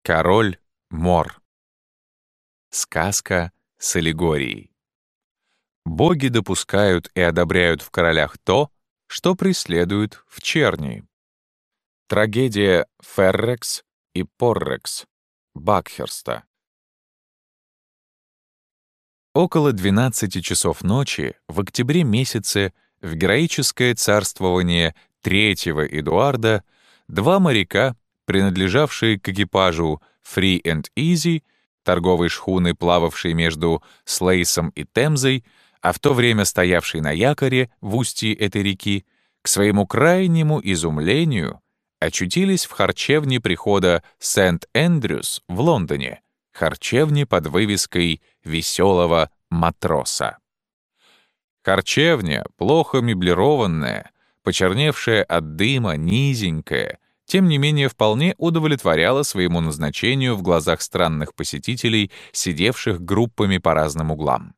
Король Мор. Сказка с аллегорией. Боги допускают и одобряют в королях то, что преследуют в черни. Трагедия Феррекс и Поррекс Бакхерста. Около 12 часов ночи в октябре месяце в героическое царствование третьего Эдуарда два моряка, принадлежавшие к экипажу Free and Easy, торговой шхуны, плававшей между Слейсом и Темзой, а в то время стоявшей на якоре в устье этой реки, к своему крайнему изумлению очутились в харчевне прихода Сент-Эндрюс в Лондоне, харчевне под вывеской «Веселого матроса». Харчевня, плохо меблированная, почерневшая от дыма, низенькая, тем не менее вполне удовлетворяла своему назначению в глазах странных посетителей, сидевших группами по разным углам.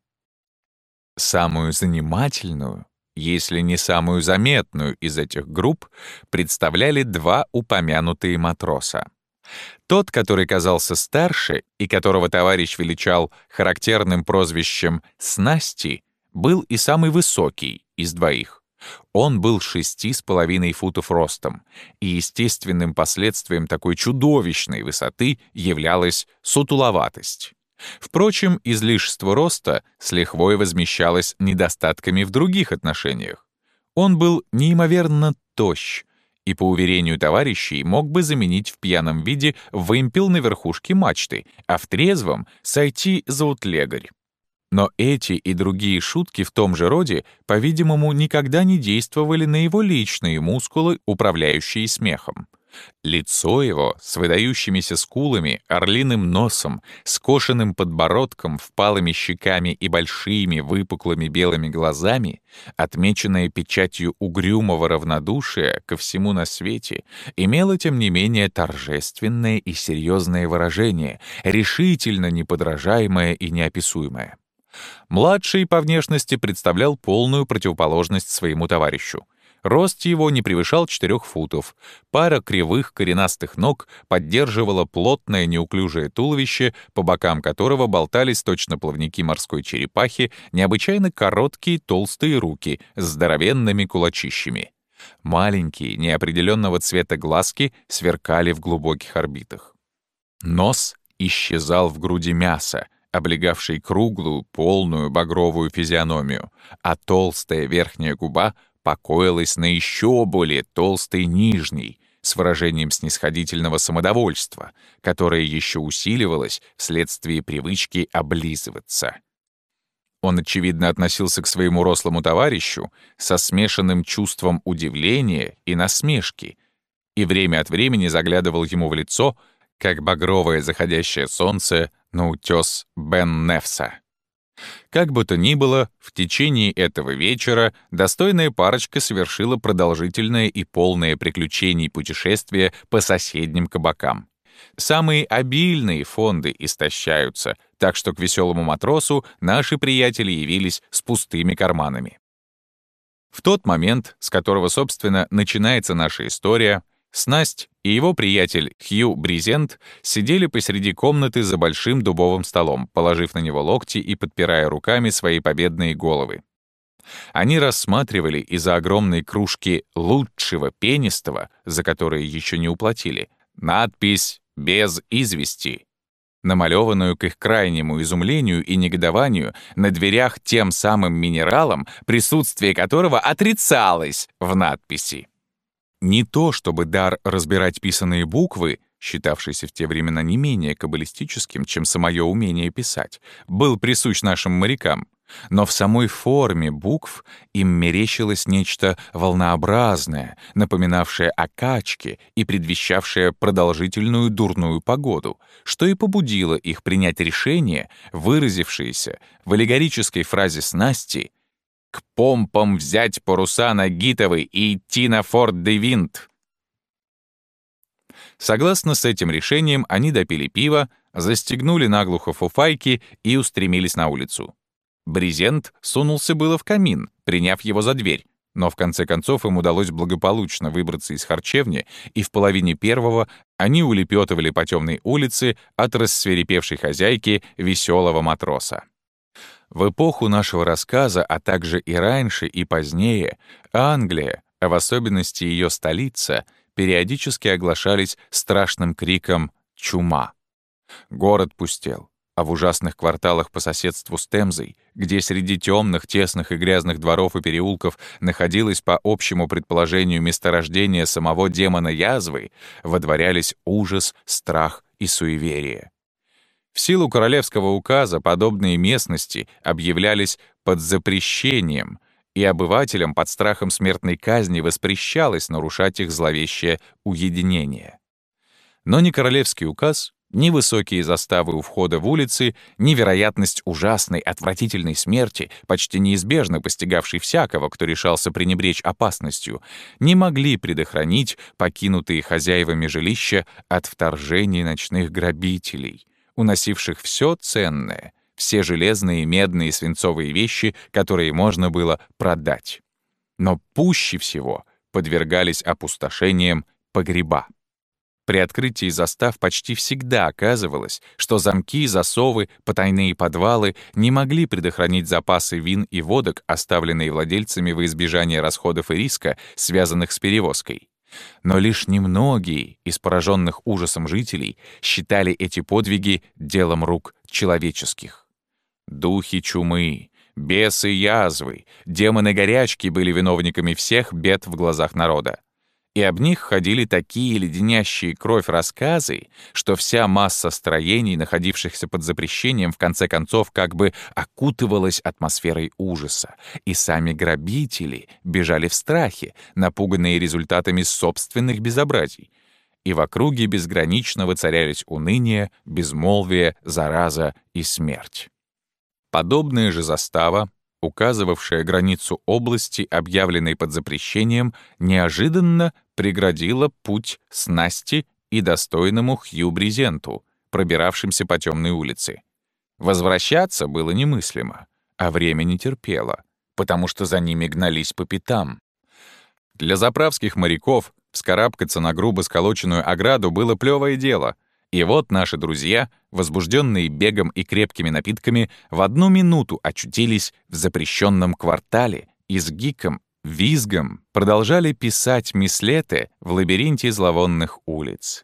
Самую занимательную, если не самую заметную из этих групп, представляли два упомянутые матроса. Тот, который казался старше и которого товарищ величал характерным прозвищем «Снасти», был и самый высокий из двоих. Он был 6,5 футов ростом, и естественным последствием такой чудовищной высоты являлась сутуловатость. Впрочем, излишество роста с лихвой возмещалось недостатками в других отношениях. Он был неимоверно тощ, и, по уверению товарищей, мог бы заменить в пьяном виде вымпел на верхушке мачты, а в трезвом — сойти за утлегарь. Но эти и другие шутки в том же роде, по-видимому, никогда не действовали на его личные мускулы, управляющие смехом. Лицо его с выдающимися скулами, орлиным носом, скошенным подбородком, впалыми щеками и большими выпуклыми белыми глазами, отмеченное печатью угрюмого равнодушия ко всему на свете, имело, тем не менее, торжественное и серьезное выражение, решительно неподражаемое и неописуемое. Младший по внешности представлял полную противоположность своему товарищу. Рост его не превышал 4 футов. Пара кривых коренастых ног поддерживала плотное неуклюжее туловище, по бокам которого болтались точно плавники морской черепахи необычайно короткие толстые руки с здоровенными кулачищами. Маленькие, неопределенного цвета глазки сверкали в глубоких орбитах. Нос исчезал в груди мяса, облегавшей круглую, полную багровую физиономию, а толстая верхняя губа покоилась на еще более толстой нижней, с выражением снисходительного самодовольства, которое еще усиливалось вследствие привычки облизываться. Он, очевидно, относился к своему рослому товарищу со смешанным чувством удивления и насмешки, и время от времени заглядывал ему в лицо, как багровое заходящее солнце на утес Бен-Нефса. Как бы то ни было, в течение этого вечера достойная парочка совершила продолжительное и полное приключений путешествие по соседним кабакам. Самые обильные фонды истощаются, так что к веселому матросу наши приятели явились с пустыми карманами. В тот момент, с которого, собственно, начинается наша история, Снасть и его приятель Хью Брезент сидели посреди комнаты за большим дубовым столом, положив на него локти и подпирая руками свои победные головы. Они рассматривали из-за огромной кружки лучшего пенистого, за которые еще не уплатили, надпись «Без извести», намалеванную к их крайнему изумлению и негодованию на дверях тем самым минералом, присутствие которого отрицалось в надписи. Не то чтобы дар разбирать писанные буквы, считавшийся в те времена не менее каббалистическим, чем самое умение писать, был присущ нашим морякам, но в самой форме букв им мерещилось нечто волнообразное, напоминавшее о качке и предвещавшее продолжительную дурную погоду, что и побудило их принять решение, выразившееся в аллегорической фразе Снасти «К помпам взять паруса на Гитовы и идти на Форт-де-Винт». Согласно с этим решением, они допили пиво, застегнули наглухо фуфайки и устремились на улицу. Брезент сунулся было в камин, приняв его за дверь, но в конце концов им удалось благополучно выбраться из харчевни, и в половине первого они улепетывали по темной улице от рассвирепевшей хозяйки веселого матроса. В эпоху нашего рассказа, а также и раньше, и позднее, Англия, а в особенности ее столица, периодически оглашались страшным криком «Чума!». Город пустел, а в ужасных кварталах по соседству с Темзой, где среди темных, тесных и грязных дворов и переулков находилось по общему предположению месторождение самого демона язвы, водворялись ужас, страх и суеверие. В силу королевского указа подобные местности объявлялись под запрещением, и обывателям под страхом смертной казни воспрещалось нарушать их зловещее уединение. Но ни королевский указ, ни высокие заставы у входа в улицы, ни вероятность ужасной, отвратительной смерти, почти неизбежно постигавшей всякого, кто решался пренебречь опасностью, не могли предохранить покинутые хозяевами жилища от вторжений ночных грабителей, уносивших все ценное, все железные, медные и свинцовые вещи, которые можно было продать. Но пуще всего подвергались опустошениям погреба. При открытии застав почти всегда оказывалось, что замки, засовы, потайные подвалы не могли предохранить запасы вин и водок, оставленные владельцами во избежание расходов и риска, связанных с перевозкой. Но лишь немногие из пораженных ужасом жителей считали эти подвиги делом рук человеческих. Духи чумы, бесы язвы, демоны горячки были виновниками всех бед в глазах народа. И об них ходили такие леденящие кровь рассказы, что вся масса строений, находившихся под запрещением, в конце концов как бы окутывалась атмосферой ужаса, и сами грабители бежали в страхе, напуганные результатами собственных безобразий. И в округе безгранично воцарялись уныние, безмолвие, зараза и смерть. Подобная же застава, указывавшая границу области, объявленной под запрещением, неожиданно преградила путь снасти и достойному Хью Брезенту, пробиравшимся по темной улице. Возвращаться было немыслимо, а время не терпело, потому что за ними гнались по пятам. Для заправских моряков вскарабкаться на грубо сколоченную ограду было плевое дело. И вот наши друзья, возбужденные бегом и крепкими напитками, в одну минуту очутились в запрещенном квартале и с гиком, визгом продолжали писать мислеты в лабиринте зловонных улиц.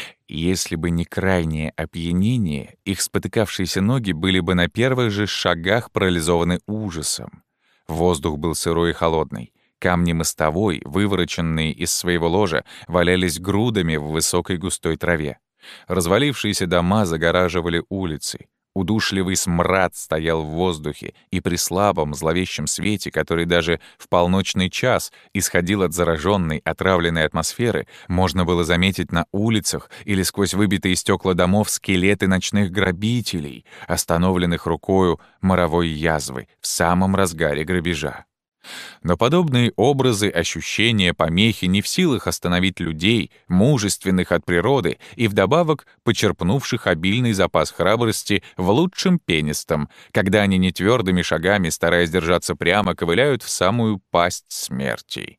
Если бы не крайнее опьянение, их спотыкавшиеся ноги были бы на первых же шагах парализованы ужасом. Воздух был сырой и холодный. Камни мостовой, вывороченные из своего ложа, валялись грудами в высокой густой траве. Развалившиеся дома загораживали улицы. Удушливый смрад стоял в воздухе, и при слабом зловещем свете, который даже в полночный час исходил от зараженной, отравленной атмосферы, можно было заметить на улицах или сквозь выбитые стекла домов скелеты ночных грабителей, остановленных рукою моровой язвы в самом разгаре грабежа. Но подобные образы, ощущения, помехи не в силах остановить людей, мужественных от природы и вдобавок почерпнувших обильный запас храбрости в лучшем пенистом, когда они нетвердыми шагами, стараясь держаться прямо, ковыляют в самую пасть смерти.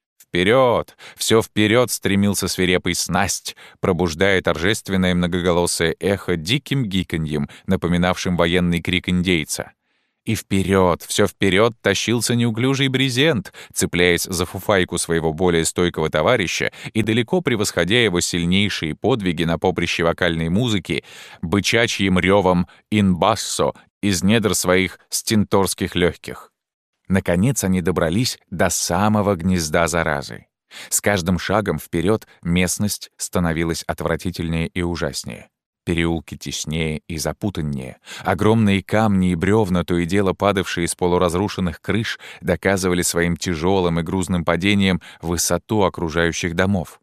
Вперед! Все вперед стремился свирепый снасть, пробуждая торжественное многоголосое эхо диким гиканьем, напоминавшим военный крик индейца. И вперед, все вперед тащился неуклюжий Брезент, цепляясь за фуфайку своего более стойкого товарища и далеко превосходя его сильнейшие подвиги на поприще вокальной музыки, бычачьим ревом «ин бассо» из недр своих стенторских легких. Наконец они добрались до самого гнезда заразы. С каждым шагом вперед местность становилась отвратительнее и ужаснее. Переулки теснее и запутаннее. Огромные камни и бревна, то и дело падавшие из полуразрушенных крыш, доказывали своим тяжелым и грузным падением высоту окружающих домов.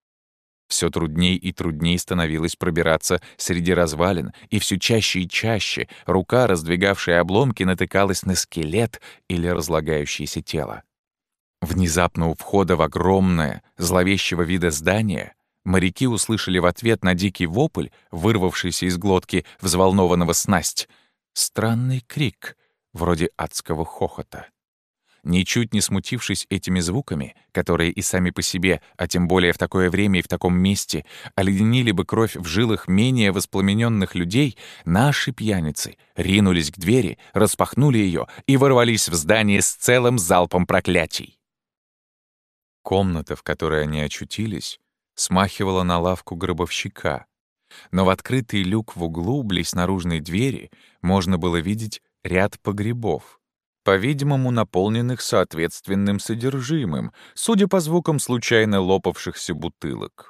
Все трудней и трудней становилось пробираться среди развалин, и все чаще и чаще рука, раздвигавшая обломки, натыкалась на скелет или разлагающееся тело. Внезапно у входа в огромное, зловещего вида здание моряки услышали в ответ на дикий вопль, вырвавшийся из глотки взволнованного снасть, странный крик, вроде адского хохота. Ничуть не смутившись этими звуками, которые и сами по себе, а тем более в такое время и в таком месте, оледенили бы кровь в жилах менее воспламененных людей, наши пьяницы ринулись к двери, распахнули ее и ворвались в здание с целым залпом проклятий. Комната, в которой они очутились, смахивала на лавку гробовщика, но в открытый люк в углу, близ наружной двери, можно было видеть ряд погребов, по-видимому, наполненных соответственным содержимым, судя по звукам случайно лопавшихся бутылок.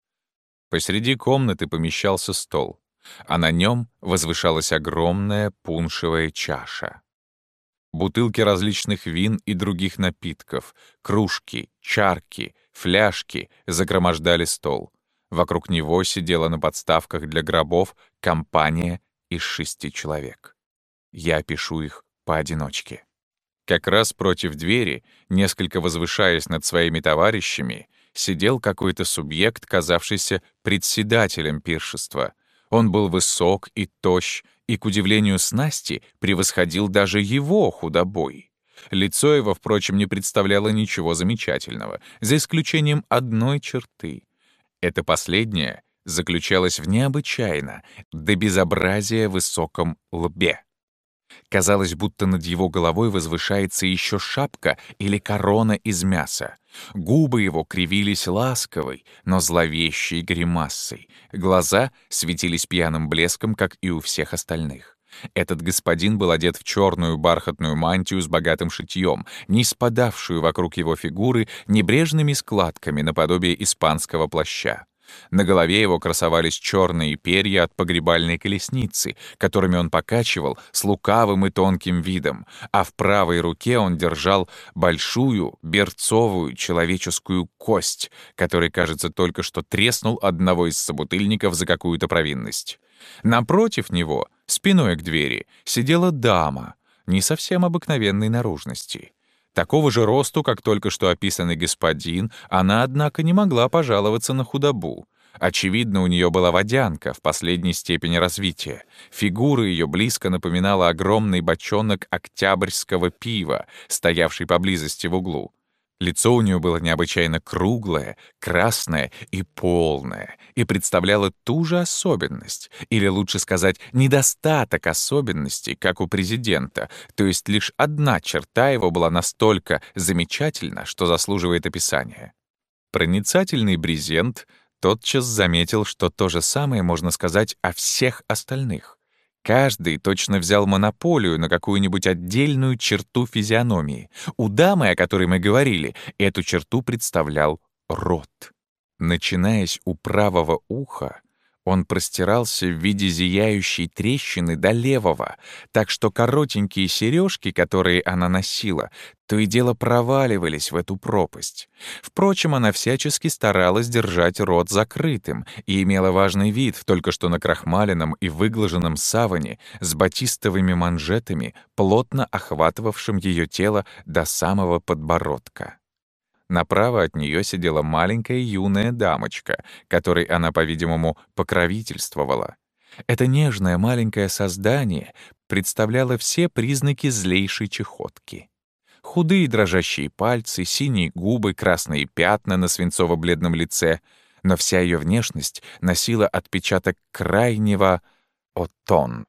Посреди комнаты помещался стол, а на нем возвышалась огромная пуншевая чаша. Бутылки различных вин и других напитков, кружки, чарки, фляжки загромождали стол. Вокруг него сидела на подставках для гробов компания из 6 человек. Я опишу их поодиночке. Как раз против двери, несколько возвышаясь над своими товарищами, сидел какой-то субъект, казавшийся председателем пиршества. Он был высок и тощ, и, к удивлению снасти, превосходил даже его худобой. Лицо его, впрочем, не представляло ничего замечательного, за исключением одной черты. Это последнее заключалось в необычайно, до безобразия высоком лбе. Казалось, будто над его головой возвышается еще шапка или корона из мяса. Губы его кривились ласковой, но зловещей гримасой. Глаза светились пьяным блеском, как и у всех остальных. Этот господин был одет в черную бархатную мантию с богатым шитьем, не спадавшую вокруг его фигуры небрежными складками наподобие испанского плаща. На голове его красовались черные перья от погребальной колесницы, которыми он покачивал с лукавым и тонким видом, а в правой руке он держал большую берцовую человеческую кость, который, кажется, только что треснул одного из собутыльников за какую-то провинность. Напротив него, спиной к двери, сидела дама, не совсем обыкновенной наружности. Такого же росту, как только что описанный господин, она, однако, не могла пожаловаться на худобу. Очевидно, у нее была водянка в последней степени развития. Фигура ее близко напоминала огромный бочонок октябрьского пива, стоявший поблизости в углу. Лицо у нее было необычайно круглое, красное и полное, и представляло ту же особенность, или лучше сказать, недостаток особенностей, как у президента, то есть лишь одна черта его была настолько замечательна, что заслуживает описания. Проницательный брезент тотчас заметил, что то же самое можно сказать о всех остальных. Каждый точно взял монополию на какую-нибудь отдельную черту физиономии. У дамы, о которой мы говорили, эту черту представлял рот. Начинаясь у правого уха, он простирался в виде зияющей трещины до левого, так что коротенькие сережки, которые она носила, то и дело проваливались в эту пропасть. Впрочем, она всячески старалась держать рот закрытым и имела важный вид в только что накрахмаленном и выглаженном саване с батистовыми манжетами, плотно охватывавшим ее тело до самого подбородка. Направо от нее сидела маленькая юная дамочка, которой она, по-видимому, покровительствовала. Это нежное маленькое создание представляло все признаки злейшей чахотки. Худые дрожащие пальцы, синие губы, красные пятна на свинцово-бледном лице, но вся ее внешность носила отпечаток крайнего «отон».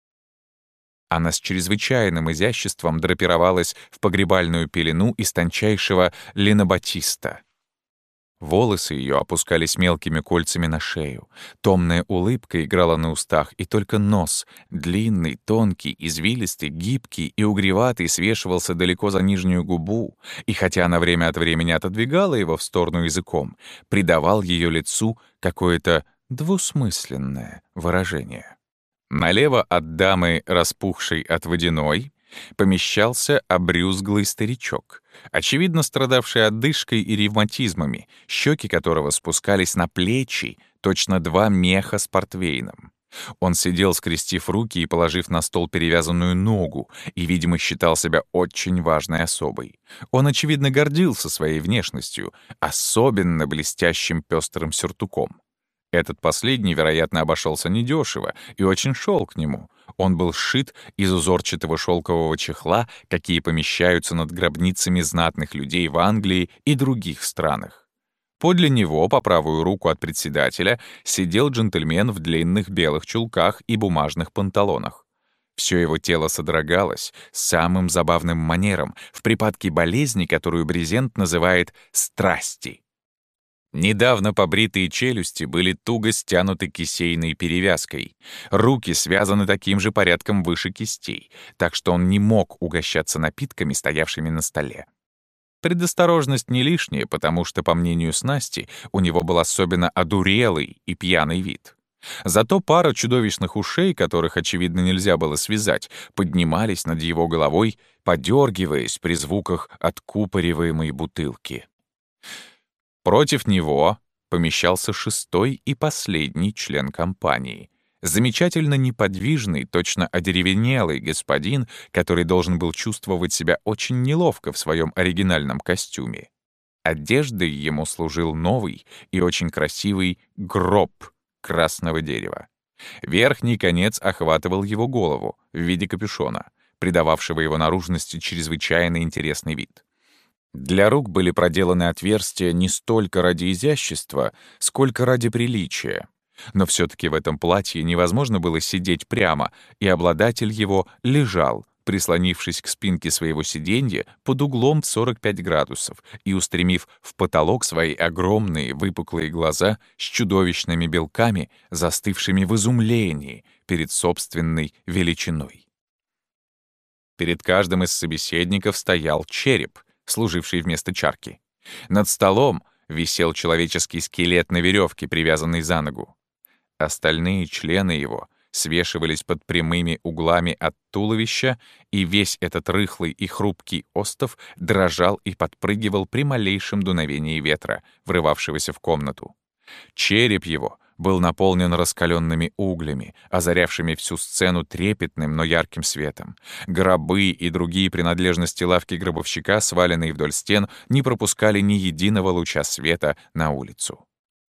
Она с чрезвычайным изяществом драпировалась в погребальную пелену из тончайшего линобатиста. Волосы ее опускались мелкими кольцами на шею, томная улыбка играла на устах, и только нос, длинный, тонкий, извилистый, гибкий и угреватый, свешивался далеко за нижнюю губу, и хотя она время от времени отодвигала его в сторону языком, придавал ее лицу какое-то двусмысленное выражение. Налево от дамы, распухшей от водяной, помещался обрюзглый старичок, очевидно страдавший одышкой и ревматизмами, щеки которого спускались на плечи, точно два меха с портвейном. Он сидел, скрестив руки и положив на стол перевязанную ногу, и, видимо, считал себя очень важной особой. Он, очевидно, гордился своей внешностью, особенно блестящим пестрым сюртуком. Этот последний, вероятно, обошелся недешево и очень шел к нему. Он был сшит из узорчатого шелкового чехла, какие помещаются над гробницами знатных людей в Англии и других странах. Подле него, по правую руку от председателя, сидел джентльмен в длинных белых чулках и бумажных панталонах. Все его тело содрогалось самым забавным манером в припадке болезни, которую Брезент называет «страсти». Недавно побритые челюсти были туго стянуты кисейной перевязкой. Руки связаны таким же порядком выше кистей, так что он не мог угощаться напитками, стоявшими на столе. Предосторожность не лишняя, потому что, по мнению Снасти, у него был особенно одурелый и пьяный вид. Зато пара чудовищных ушей, которых, очевидно, нельзя было связать, поднимались над его головой, подергиваясь при звуках откупориваемой бутылки. Против него помещался шестой и последний член компании. Замечательно неподвижный, точно одеревенелый господин, который должен был чувствовать себя очень неловко в своем оригинальном костюме. Одеждой ему служил новый и очень красивый гроб красного дерева. Верхний конец охватывал его голову в виде капюшона, придававшего его наружности чрезвычайно интересный вид. Для рук были проделаны отверстия не столько ради изящества, сколько ради приличия. Но все-таки в этом платье невозможно было сидеть прямо, и обладатель его лежал, прислонившись к спинке своего сиденья под углом в 45 градусов и устремив в потолок свои огромные выпуклые глаза с чудовищными белками, застывшими в изумлении перед собственной величиной. Перед каждым из собеседников стоял череп, служивший вместо чарки. Над столом висел человеческий скелет на веревке, привязанный за ногу. Остальные члены его свешивались под прямыми углами от туловища, и весь этот рыхлый и хрупкий остов дрожал и подпрыгивал при малейшем дуновении ветра, врывавшегося в комнату. Череп его был наполнен раскаленными углями, озарявшими всю сцену трепетным, но ярким светом. Гробы и другие принадлежности лавки гробовщика, сваленные вдоль стен, не пропускали ни единого луча света на улицу.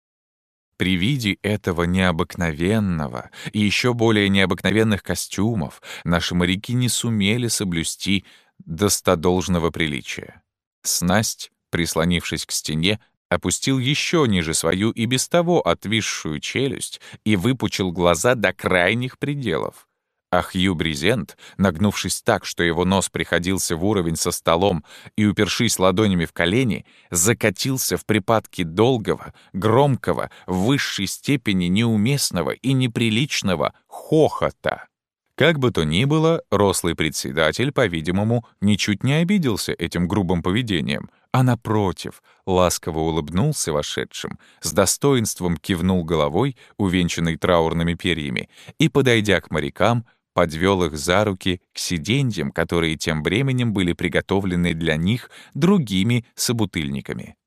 При виде этого необыкновенного и еще более необыкновенных костюмов наши моряки не сумели соблюсти достодолжного приличия. Снасть, прислонившись к стене, опустил еще ниже свою и без того отвисшую челюсть и выпучил глаза до крайних пределов. А Хью Брезент, нагнувшись так, что его нос приходился в уровень со столом и упершись ладонями в колени, закатился в припадке долгого, громкого, в высшей степени неуместного и неприличного хохота. Как бы то ни было, рослый председатель, по-видимому, ничуть не обиделся этим грубым поведением, а, напротив, ласково улыбнулся вошедшим, с достоинством кивнул головой, увенчанной траурными перьями, и, подойдя к морякам, подвел их за руки к сиденьям, которые тем временем были приготовлены для них другими собутыльниками.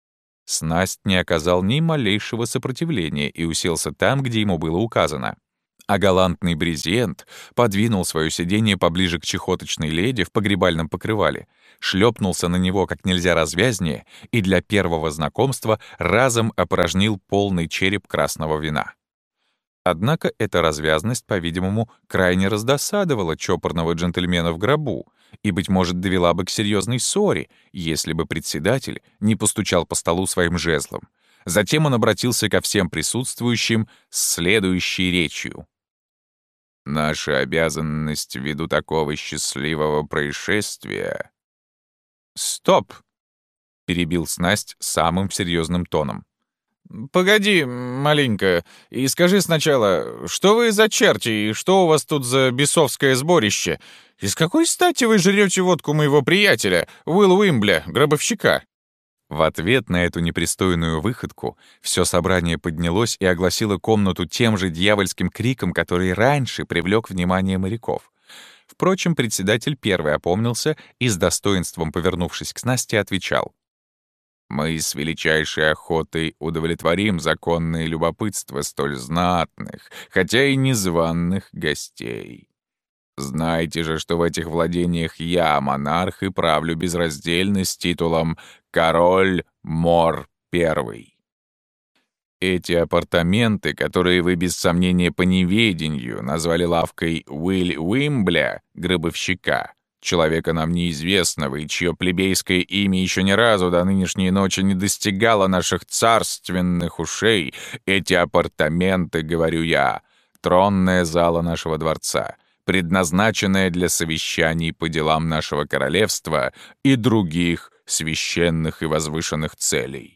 Снасть не оказал ни малейшего сопротивления и уселся там, где ему было указано. А галантный Брезент подвинул свое сиденье поближе к чехоточной леди в погребальном покрывале, шлепнулся на него как нельзя развязнее и для первого знакомства разом опорожнил полный череп красного вина. Однако эта развязность, по-видимому, крайне раздосадовала чопорного джентльмена в гробу и, быть может, довела бы к серьезной ссоре, если бы председатель не постучал по столу своим жезлом. Затем он обратился ко всем присутствующим с следующей речью. «Наша обязанность ввиду такого счастливого происшествия...» «Стоп!» — перебил Снасть самым серьезным тоном. «Погоди маленько и скажи сначала, что вы за черти и что у вас тут за бесовское сборище? И с какой стати вы жрете водку моего приятеля, Уилла Уимбля, гробовщика?» В ответ на эту непристойную выходку все собрание поднялось и огласило комнату тем же дьявольским криком, который раньше привлек внимание моряков. Впрочем, председатель первый опомнился и, с достоинством повернувшись к Насте, отвечал. «Мы с величайшей охотой удовлетворим законное любопытство столь знатных, хотя и незваных гостей. Знайте же, что в этих владениях я, монарх, и правлю безраздельно с титулом «Король Мор I». Эти апартаменты, которые вы без сомнения по неведению назвали лавкой Уилли Уимбля, гробовщика, человека нам неизвестного и чье плебейское имя еще ни разу до нынешней ночи не достигало наших царственных ушей, эти апартаменты, говорю я, тронная зала нашего дворца, предназначенная для совещаний по делам нашего королевства и других священных и возвышенных целей.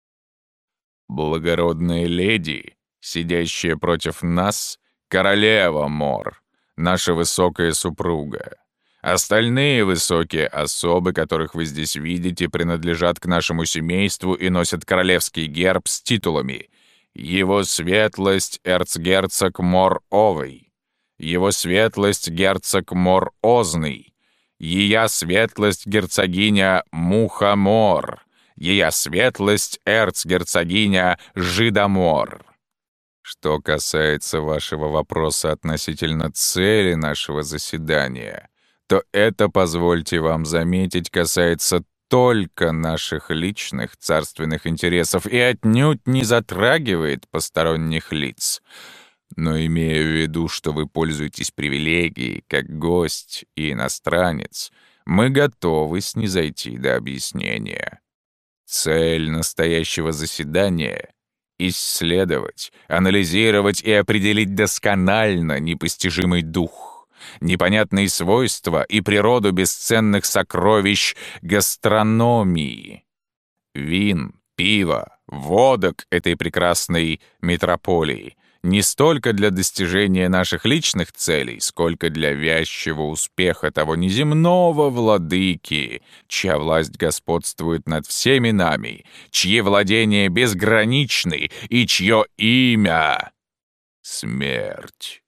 Благородная леди, сидящая против нас, королева Мор, наша высокая супруга. Остальные высокие особы, которых вы здесь видите, принадлежат к нашему семейству и носят королевский герб с титулами. Его светлость эрцгерцог Мор-Овый, его светлость герцог Мор-Озный, ея светлость герцогиня Мухамор, ея светлость эрцгерцогиня Жидомор. Что касается вашего вопроса относительно цели нашего заседания, то это, позвольте вам заметить, касается только наших личных царственных интересов и отнюдь не затрагивает посторонних лиц. Но имея в виду, что вы пользуетесь привилегией как гость и иностранец, мы готовы снизойти до объяснения. Цель настоящего заседания — исследовать, анализировать и определить досконально непостижимый дух, непонятные свойства и природу бесценных сокровищ гастрономии, вин, пива, водок этой прекрасной метрополии, не столько для достижения наших личных целей, сколько для вязчего успеха того неземного владыки, чья власть господствует над всеми нами, чьи владения безграничны и чье имя — смерть.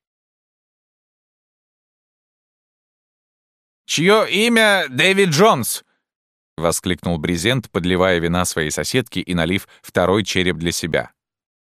«Чье имя Дэвид Джонс?» — воскликнул Брезент, подливая вина своей соседке и налив второй череп для себя.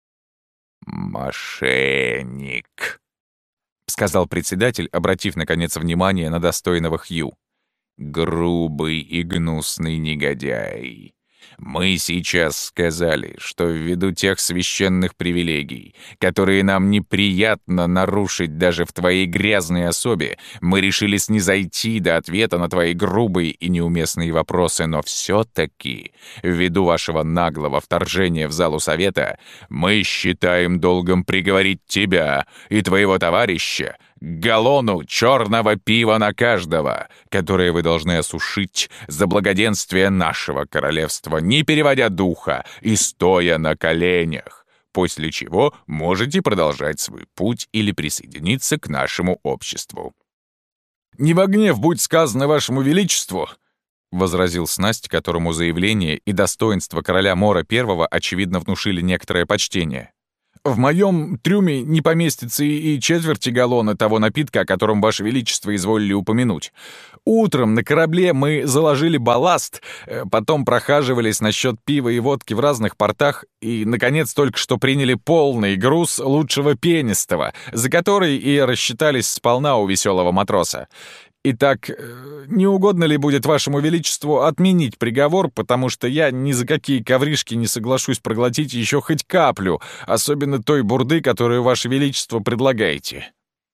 «Мошенник», — сказал председатель, обратив, наконец, внимание на достойного Хью. «Грубый и гнусный негодяй. Мы сейчас сказали, что ввиду тех священных привилегий, которые нам неприятно нарушить даже в твоей грязной особе, мы решили снизойти до ответа на твои грубые и неуместные вопросы, но все-таки, ввиду вашего наглого вторжения в залу совета, мы считаем долгом приговорить тебя и твоего товарища к галлону черного пива на каждого, которое вы должны осушить за благоденствие нашего королевства, не переводя духа и стоя на коленях, после чего можете продолжать свой путь или присоединиться к нашему обществу». «Не во гнев будь сказано вашему величеству», — возразил Снасть, которому заявление и достоинство короля Мора I очевидно внушили некоторое почтение. «В моем трюме не поместится и четверти галлона того напитка, о котором Ваше Величество изволили упомянуть. Утром на корабле мы заложили балласт, потом прохаживались насчет пива и водки в разных портах и, наконец, только что приняли полный груз лучшего пенистого, за который и рассчитались сполна у веселого матроса. Итак, не угодно ли будет Вашему Величеству отменить приговор, потому что я ни за какие ковришки не соглашусь проглотить еще хоть каплю, особенно той бурды, которую Ваше Величество предлагаете?»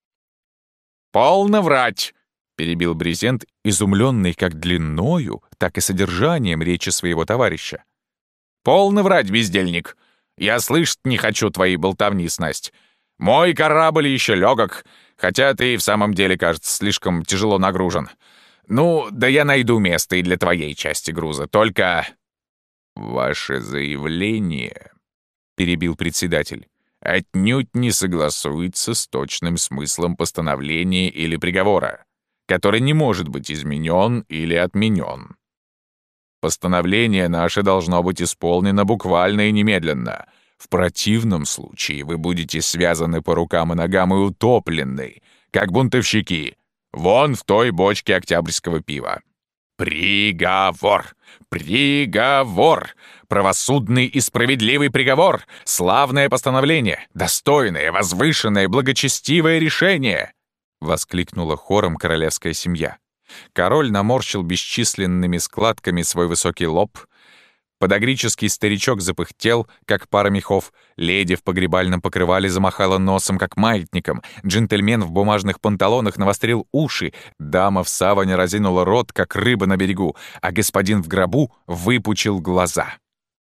«Полно врать!» — перебил Брезент, изумленный как длиною, так и содержанием речи своего товарища. «Полно врать, бездельник! Я слышать не хочу твоей болтовни, Снасть. Мой корабль еще легок, хотя ты и в самом деле, кажется, слишком тяжело нагружен. Ну, да я найду место и для твоей части груза, только...» «Ваше заявление, — перебил председатель, — отнюдь не согласуется с точным смыслом постановления или приговора, который не может быть изменен или отменен. Постановление наше должно быть исполнено буквально и немедленно. В противном случае вы будете связаны по рукам и ногам и утоплены, как бунтовщики, вон в той бочке октябрьского пива. Приговор! Приговор! Правосудный и справедливый приговор! Славное постановление! Достойное, возвышенное, благочестивое решение!» — воскликнула хором королевская семья. Король наморщил бесчисленными складками свой высокий лоб, Подагрический старичок запыхтел, как пара мехов, леди в погребальном покрывале замахала носом, как маятником, джентльмен в бумажных панталонах навострил уши, дама в саване разинула рот, как рыба на берегу, а господин в гробу выпучил глаза.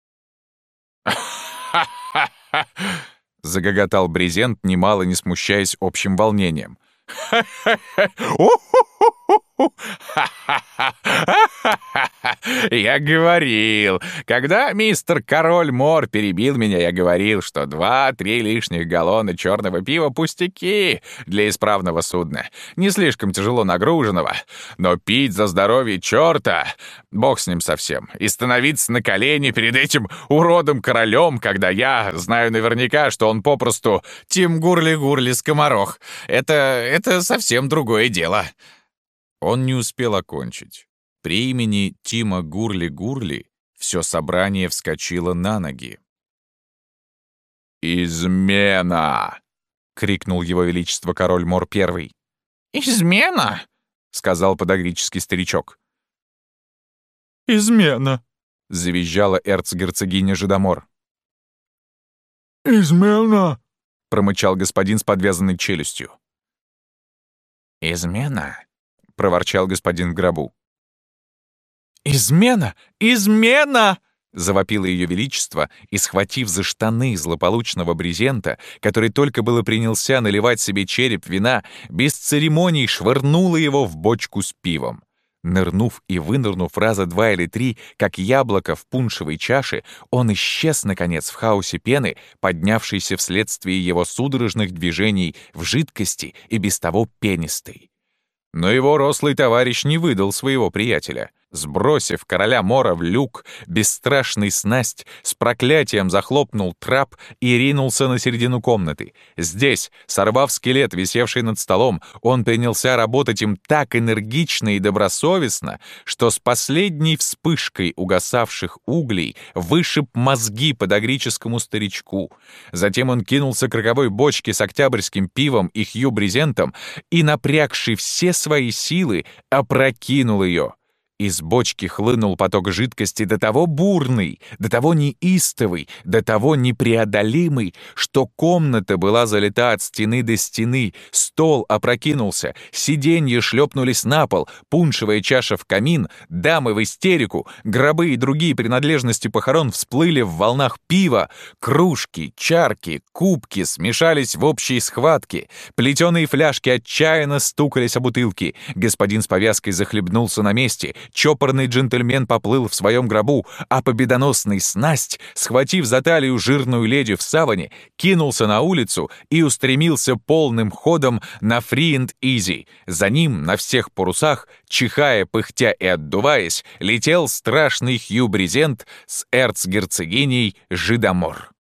«Ха-ха-ха!» — загоготал брезент, немало не смущаясь общим волнением. Я говорил, когда мистер Король Мор перебил меня, я говорил, что 2-3 лишних галлона черного пива пустяки для исправного судна, не слишком тяжело нагруженного, но пить за здоровье черта, бог с ним совсем, и становиться на колени перед этим уродом-королем, когда я знаю наверняка, что он попросту Тим Гурли-Гурли скоморох, это совсем другое дело. Он не успел окончить. При имени Тима Гурли-Гурли все собрание вскочило на ноги. «Измена!» — крикнул его величество король Мор I. «Измена?» — сказал подагрический старичок. «Измена!» — завизжала эрцгерцогиня Жидамор. «Измена!» — промычал господин с подвязанной челюстью. «Измена?» — проворчал господин в гробу. «Измена! Измена!» — завопило ее величество и, схватив за штаны злополучного брезента, который только было принялся наливать себе череп вина, без церемоний швырнула его в бочку с пивом. Нырнув и вынырнув раза 2 или 3, как яблоко в пуншевой чаше, он исчез, наконец, в хаосе пены, поднявшейся вследствие его судорожных движений в жидкости и без того пенистой. Но его рослый товарищ не выдал своего приятеля. Сбросив короля Мора в люк, бесстрашный снасть с проклятием захлопнул трап и ринулся на середину комнаты. Здесь, сорвав скелет, висевший над столом, он принялся работать им так энергично и добросовестно, что с последней вспышкой угасавших углей вышиб мозги подагрическому старичку. Затем он кинулся к роковой бочке с октябрьским пивом и Хью-брезентом и, напрягший все свои силы, опрокинул ее. Из бочки хлынул поток жидкости до того бурный, до того неистовый, до того непреодолимый, что комната была залита от стены до стены, стол опрокинулся, сиденья шлепнулись на пол, пуншевая чаша в камин, дамы в истерику, гробы и другие принадлежности похорон всплыли в волнах пива, кружки, чарки, кубки смешались в общей схватке, плетеные фляжки отчаянно стукались о бутылки, господин с повязкой захлебнулся на месте, чопорный джентльмен поплыл в своем гробу, а победоносный снасть, схватив за талию жирную леди в саване, кинулся на улицу и устремился полным ходом на фри-энд-изи. За ним на всех парусах, чихая, пыхтя и отдуваясь, летел страшный Хью-брезент с эрцгерцогиней Жидамор.